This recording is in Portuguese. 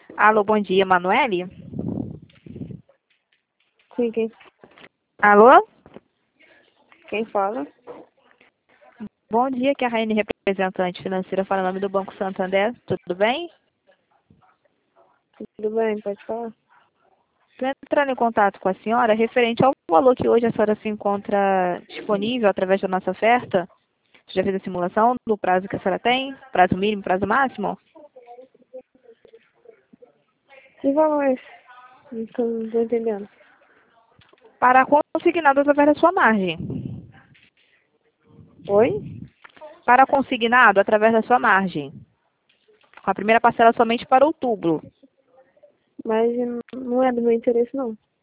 Alô, bom dia, Manoele? Sim, Alô? quem fala? Bom dia, que é a Raine, representante financeira, fala em nome do Banco Santander. Tudo bem? Tudo bem, pode falar? Estou entrando em contato com a senhora referente ao valor que hoje a senhora se encontra disponível através da nossa oferta. Você já fez a simulação do prazo que a senhora tem? Prazo mínimo, prazo máximo? Que valor é esse? Não tô entendendo. Para consignado através da sua margem. Oi? Para consignado através da sua margem. Com a primeira parcela somente para outubro. Mas não é do meu interesse, não.